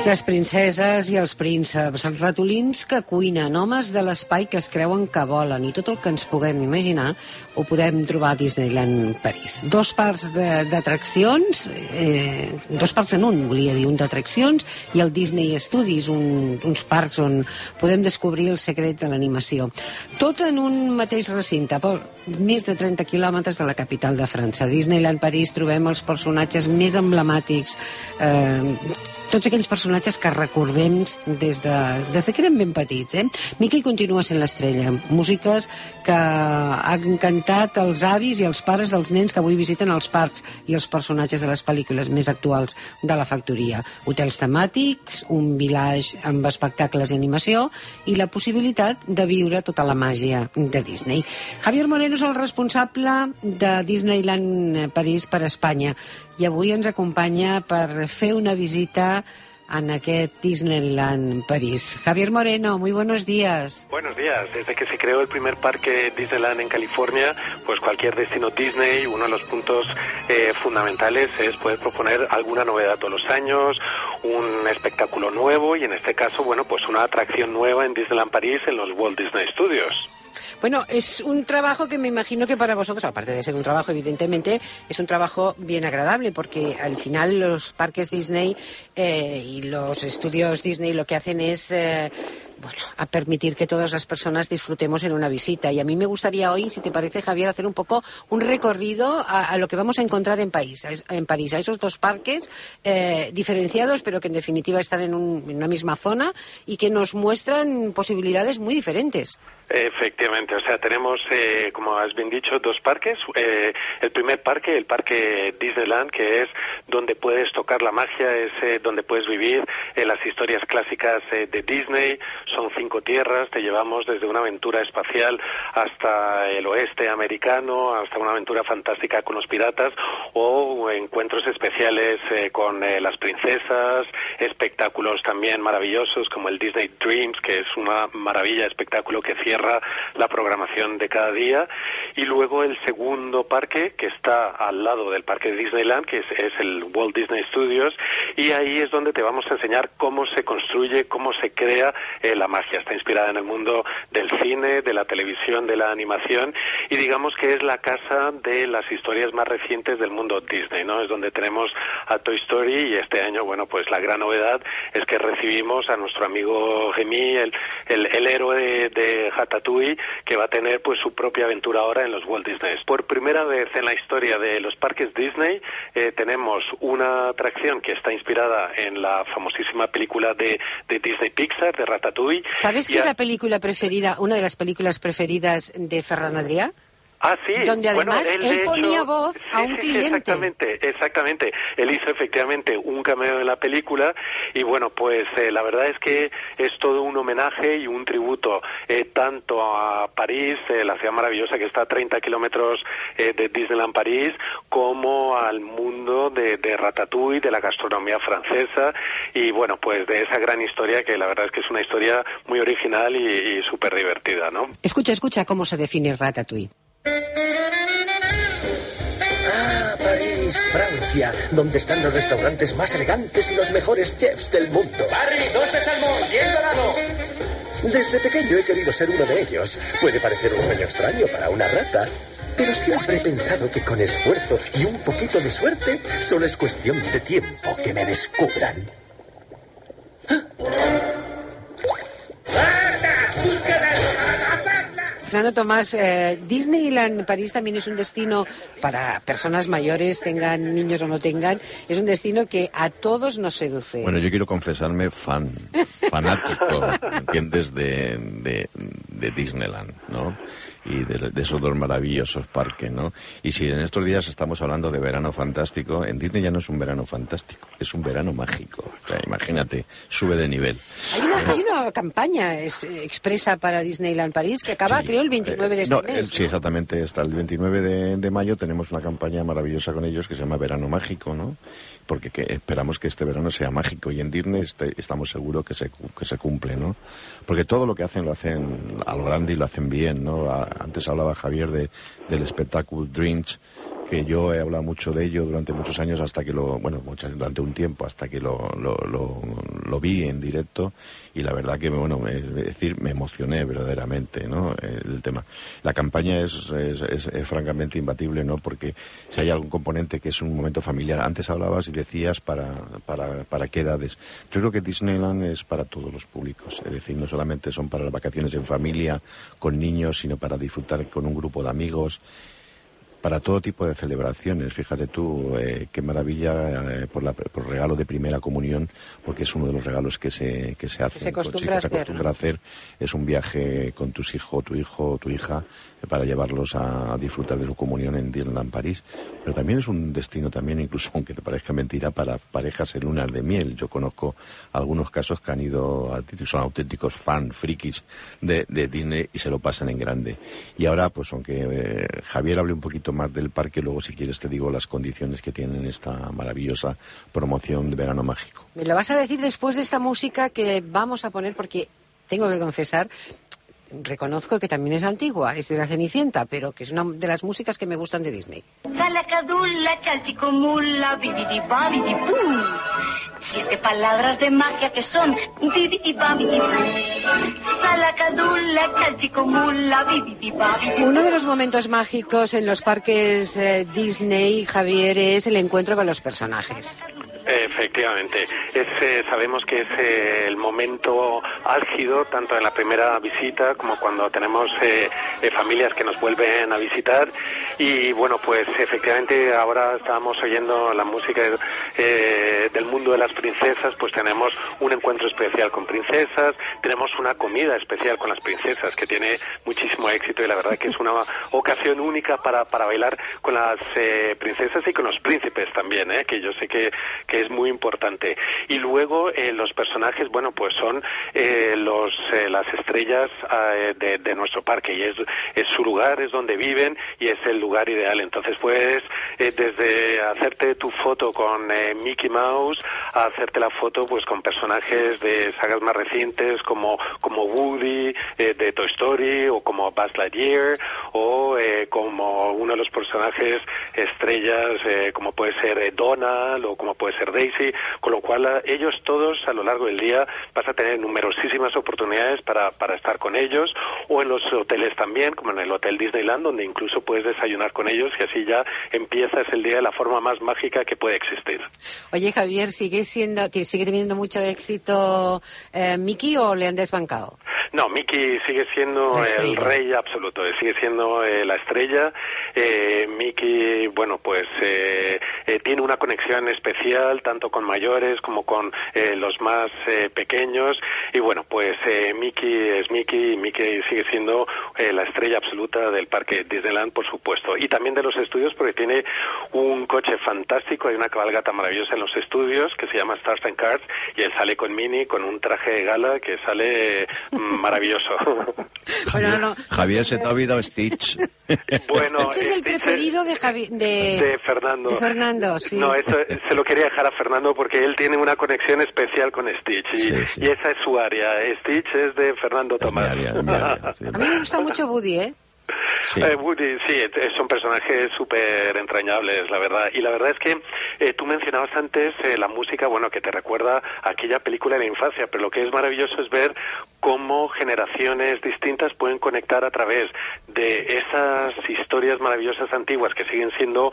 Les princeses i els prínceps, els ratolins que cuinen, homes de l'espai que es creuen que volen i tot el que ens puguem imaginar ho podem trobar a Disneyland París. Dos parcs d'atraccions, dos parcs en un, volia dir, un d'atraccions i el Disney Studios, uns parcs on podem descobrir el secret de l'animació. Tot en un mateix recinte, a més de 30 quilòmetres de la capital de França. A Disneyland París trobem els personatges més emblemàtics, tots aquells personatges que recordem des que érem ben petits. Mickey continua sent l'estrella. Músiques que han encantat els avis i els pares dels nens que avui visiten els parcs i els personatges de les pel·lícules més actuals de la factoria. Hotels temàtics, un village amb espectacles i animació i la possibilitat de viure tota la màgia de Disney. Javier Moreno és el responsable de Disneyland París per Espanya i avui ens acompanya per fer una visita en aquest Disneyland París. Javier Moreno, muy buenos días. Buenos días. Desde que se creó el primer parque Disneyland en California, pues cualquier destino Disney, uno de los puntos fundamentales es poder proponer alguna novedad todos los años, un espectáculo nuevo y en este caso, bueno, pues una atracción nueva en Disneyland París en los Walt Disney Studios. Bueno, es un trabajo que me imagino que para vosotros, aparte de ser un trabajo, evidentemente, es un trabajo bien agradable, porque al final los parques Disney y los estudios Disney lo que hacen es a permitir que todas las personas disfrutemos en una visita. Y a mí me gustaría hoy, si te parece, Javier, hacer un poco un recorrido a lo que vamos a encontrar en París, a esos dos parques diferenciados, pero que en definitiva están en una misma zona y que nos muestran posibilidades muy diferentes. Efectivamente, o sea, tenemos, como has bien dicho, dos parques. El primer parque, el parque Disneyland, que es donde puedes tocar la magia, es donde puedes vivir las historias clásicas de Disney. Son 5 tierras, te llevamos desde una aventura espacial hasta el oeste americano, hasta una aventura fantástica con los piratas o encuentros especiales con las princesas, espectáculos también maravillosos como el Disney Dreams, que es una maravilla, espectáculo que cierra la programación de cada día. Y luego el segundo parque, que está al lado del parque de Disneyland, que es el Walt Disney Studios, y ahí es donde te vamos a enseñar cómo se construye, cómo se crea la magia. Está inspirada en el mundo del cine, de la televisión, de la animación, y digamos que es la casa de las historias más recientes del mundo Disney, ¿no? Es donde tenemos a Toy Story, y este año, bueno, pues la gran novedad es que recibimos a nuestro amigo Remy, el héroe de Ratatouille, que va a tener pues su propia aventura ahora en los Walt Disney. Por primera vez en la historia de los parques Disney tenemos una atracción que está inspirada en la famosísima película de Disney Pixar, de Ratatouille. ¿Sabes qué es la película preferida, una de las películas preferidas de Ferran Adrià? Ah, sí. Donde además bueno, él ponía voz a un cliente. Exactamente. Él hizo efectivamente un cameo en la película y bueno, pues la verdad es que es todo un homenaje y un tributo tanto a París, la ciudad maravillosa que está a 30 kilómetros de Disneyland París, como al mundo de Ratatouille, de la gastronomía francesa y bueno, pues de esa gran historia que la verdad es que es una historia muy original y súper divertida, ¿no? Escucha cómo se define Ratatouille. Ah, París, Francia, donde están los restaurantes más elegantes y los mejores chefs del mundo. Barry, 2 de salmón, bien dorado. Desde pequeño he querido ser uno de ellos. Puede parecer un sueño extraño para una rata, pero siempre he pensado que con esfuerzo y un poquito de suerte, solo es cuestión de tiempo que me descubran. Fernando Tomás, Disneyland París también es un destino para personas mayores, tengan niños o no tengan, es un destino que a todos nos seduce. Bueno, yo quiero confesarme fanático, ¿entiendes?, de Disneyland, ¿no? Y de esos dos maravillosos parques, ¿no? Y si en estos días estamos hablando de verano fantástico, en Disney ya no es un verano fantástico, es un verano mágico. O sea, imagínate, sube de nivel. Hay una campaña expresa para Disneyland París que acaba, sí, creo, el 29 de este mes. Sí, exactamente, hasta el 29 de mayo tenemos una campaña maravillosa con ellos que se llama Verano Mágico, ¿no? Porque esperamos que este verano sea mágico y en Disney estamos seguros que se cumple, ¿no? Porque todo lo que hacen lo hacen a lo grande y lo hacen bien, ¿no? Antes hablaba Javier del espectáculo Dreams, que yo he hablado mucho de ello durante muchos años hasta que durante un tiempo hasta que lo vi en directo, y la verdad que me emocioné verdaderamente, ¿no? El tema. La campaña es francamente imbatible, ¿no? Porque si hay algún componente que es un momento familiar, antes hablabas y decías para qué edades. Yo creo que Disneyland es para todos los públicos, es decir, no solamente son para las vacaciones en familia con niños, sino para disfrutar con un grupo de amigos, para todo tipo de celebraciones. Fíjate tú, qué maravilla por regalo de primera comunión, porque es uno de los regalos que se hace. Se acostumbra a hacer. Es un viaje con tus hijos, tu hijo o tu hija, para llevarlos a disfrutar de su comunión en Disneyland París. Pero también es un destino también, incluso aunque te parezca mentira, para parejas en lunas de miel. Yo conozco algunos casos que han ido, son auténticos frikis de Disney y se lo pasan en grande. Y ahora, pues aunque Javier hable un poquito más del parque, luego si quieres te digo las condiciones que tienen esta maravillosa promoción de verano mágico. Me lo vas a decir después de esta música que vamos a poner, porque tengo que confesar, reconozco que también es antigua, es de la Cenicienta, pero que es una de las músicas que me gustan de Disney. Chalacadulla, chalchicomula, bibidi-babidi-pum. 7 palabras de magia que son bibidi-babidi-pum. Chalacadulla, chalchicomula, bibidi-babidi-pum. Uno de los momentos mágicos en los parques Disney, Javier, es el encuentro con los personajes. Efectivamente, sabemos que es el momento álgido tanto en la primera visita como cuando tenemos familias que nos vuelven a visitar. Y bueno, pues efectivamente ahora estábamos oyendo la música del mundo de las princesas, pues tenemos un encuentro especial con princesas, tenemos una comida especial con las princesas que tiene muchísimo éxito, y la verdad que es una ocasión única para bailar con las princesas y con los príncipes también, que yo sé que es muy importante. Y luego los personajes, bueno, pues son las estrellas de nuestro parque, y es su lugar, es donde viven y es el lugar ideal. Entonces puedes desde hacerte tu foto con Mickey Mouse a hacerte la foto pues con personajes de sagas más recientes como Woody de Toy Story, o como Buzz Lightyear, o como uno de los personajes estrellas como puede ser Donald o como puede ser Daisy, con lo cual ellos todos a lo largo del día vas a tener numerosísimas oportunidades para estar con ellos, o en los hoteles también, como en el Hotel Disneyland, donde incluso puedes desayunar con ellos, y así ya empiezas el día de la forma más mágica que puede existir. Oye, Javier, ¿sigue teniendo mucho éxito Mickey, o le han desbancado? No, Mickey sigue siendo el rey absoluto, sigue siendo la estrella. Mickey, bueno, pues tiene una conexión especial tanto con mayores como con los más pequeños, y bueno, pues Mickey es Mickey, y Mickey sigue siendo la estrella absoluta del parque Disneyland, por supuesto, y también de los estudios, porque tiene un coche fantástico, hay una cabalgata maravillosa en los estudios que se llama Stars and Cars, y él sale con Minnie con un traje de gala que sale maravilloso. Bueno, no. Javier, se te ha olvidado Stitch. Bueno, Stitch es el preferido de Fernando. De Fernando, sí. No, eso se lo quería dejar a Fernando porque él tiene una conexión especial con Stitch, y esa es su área. Stitch es de Fernando Tomás. Mi área, sí. A mí me gusta mucho Woody, ¿eh? Sí. Woody, sí, son personajes súper entrañables, la verdad. Y la verdad es que tú mencionabas antes la música, bueno, que te recuerda a aquella película de la infancia, pero lo que es maravilloso es ver cómo generaciones distintas pueden conectar a través de esas historias maravillosas antiguas que siguen siendo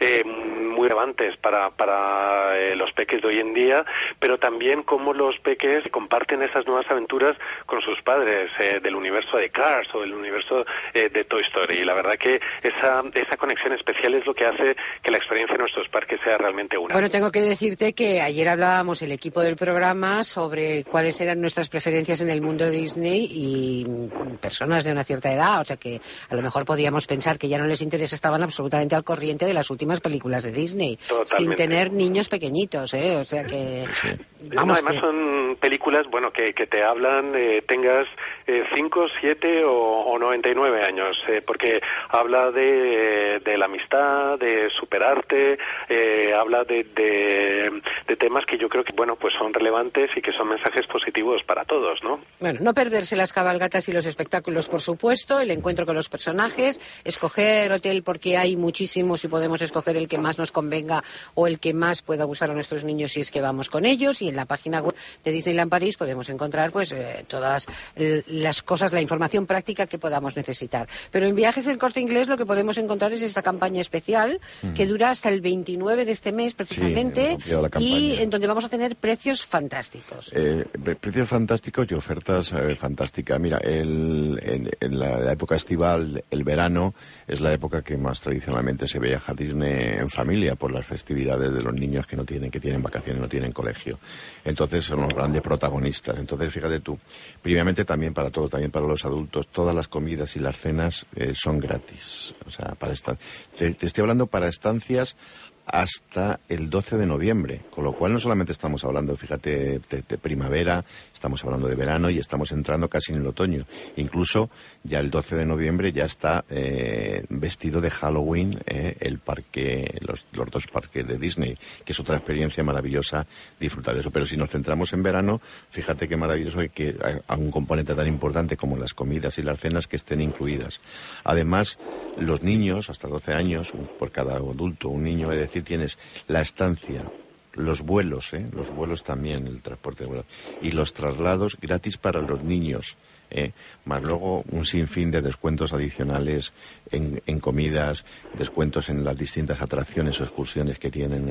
muy relevantes para los peques de hoy en día, pero también cómo los peques comparten esas nuevas aventuras con sus padres del universo de Cars o del universo de Toy Story. Y la verdad que esa conexión especial es lo que hace que la experiencia de nuestros parques sea realmente única. Bueno, tengo que decirte que ayer hablábamos el equipo del programa sobre cuáles eran nuestras preferencias en el mundo de Disney, y personas de una cierta edad, o sea que a lo mejor podíamos pensar que ya no les interesa, estaban absolutamente al corriente de las últimas películas de Disney. Totalmente. Sin tener niños pequeñitos, o sea que... Vamos, además son películas, bueno, que te hablan, tengas 5, 7 o 99 años, porque habla de la amistad, de superarte, habla de temas que yo creo que, bueno, pues son relevantes y que son mensajes positivos para todos, ¿no? Bueno, no perderse las cabalgatas y los espectáculos, por supuesto, el encuentro con los personajes, escoger hotel porque hay muchísimos y podemos escoger el que más nos convenga o el que más pueda gustar a nuestros niños si es que vamos con ellos, y en la página web de Disneyland París podemos encontrar pues todas las cosas, la información práctica que podamos necesitar. Pero en Viajes del Corte Inglés lo que podemos encontrar es esta campaña especial que dura hasta el 29 de este mes precisamente, y en donde vamos a tener precios fantásticos. Precios fantásticos y ofertas fantásticas. Mira, en la época estival, el verano, es la época que más tradicionalmente se viaja a Disney en familia por las festividades de los niños que tienen vacaciones, no tienen colegio. Entonces son los grandes protagonistas. Entonces, fíjate tú, previamente también para los adultos, todas las comidas y las cenas son gratis. O sea, te estoy hablando para estancias hasta el 12 de noviembre, con lo cual no solamente estamos hablando, fíjate, de primavera, estamos hablando de verano y estamos entrando casi en el otoño. Incluso ya el 12 de noviembre ya está vestido de Halloween el parque, los dos parques de Disney, que es otra experiencia maravillosa disfrutar de eso. Pero si nos centramos en verano, fíjate qué maravilloso que hay un componente tan importante como las comidas y las cenas que estén incluidas. Además, los niños, hasta 12 años, por cada adulto, un niño, es decir, tienes la estancia, los vuelos también, el transporte de vuelos, y los traslados gratis para los niños, más luego un sinfín de descuentos adicionales en comidas, descuentos en las distintas atracciones o excursiones que tienen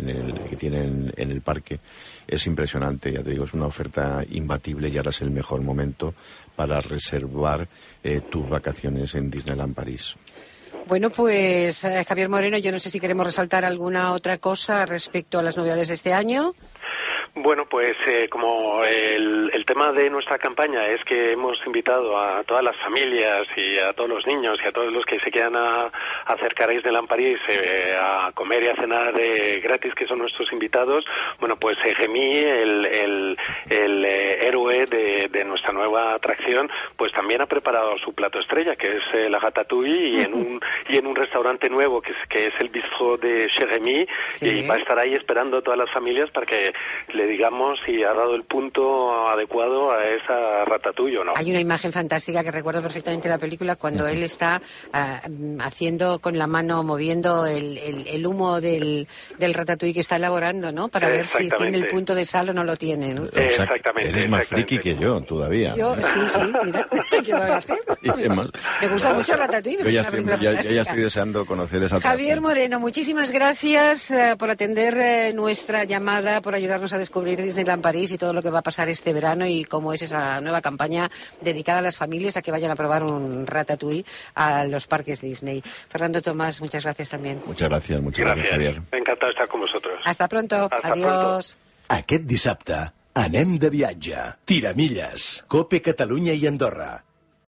en el parque. Es impresionante, ya te digo, es una oferta imbatible y ahora es el mejor momento para reservar tus vacaciones en Disneyland París. Bueno, pues Javier Moreno, yo no sé si queremos resaltar alguna otra cosa respecto a las novedades de este año. Bueno, pues como el tema de nuestra campaña es que hemos invitado a todas las familias y a todos los niños y a todos los que se quieran acercar a Disneyland París a comer y a cenar gratis, que son nuestros invitados. Bueno, pues Remy, el héroe de nuestra nueva atracción, pues también ha preparado su plato estrella, que es la ratatouille, y en un restaurante nuevo que es el Bistrot de Remy, sí. Y va a estar ahí esperando a todas las familias para que le digamos si ha dado el punto adecuado a esa ratatouille o no. Hay una imagen fantástica que recuerdo perfectamente la película cuando él está haciendo con la mano, moviendo el humo del ratatouille que está elaborando, ¿no? Para ver si tiene el punto de sal o no lo tiene, ¿no? Exactamente. Eres más friki que yo, todavía. Yo, sí, mira, ¿qué va a hacer? Me gusta mucho ratatouille. Yo ya estoy deseando conocer esa atracción. Javier Moreno, muchísimas gracias por atender nuestra llamada, por ayudarnos a descubrir Disneyland París y todo lo que va a pasar este verano y cómo es esa nueva campaña dedicada a las familias a que vayan a probar un ratatouille a los parques Disney. Fernando Tomás, muchas gracias también. Muchas gracias, Javier. Encantado de estar con vosotros. Hasta pronto. Adiós. Aquest dissabte anem de viatge. Tiramilles, Cope Catalunya i Andorra.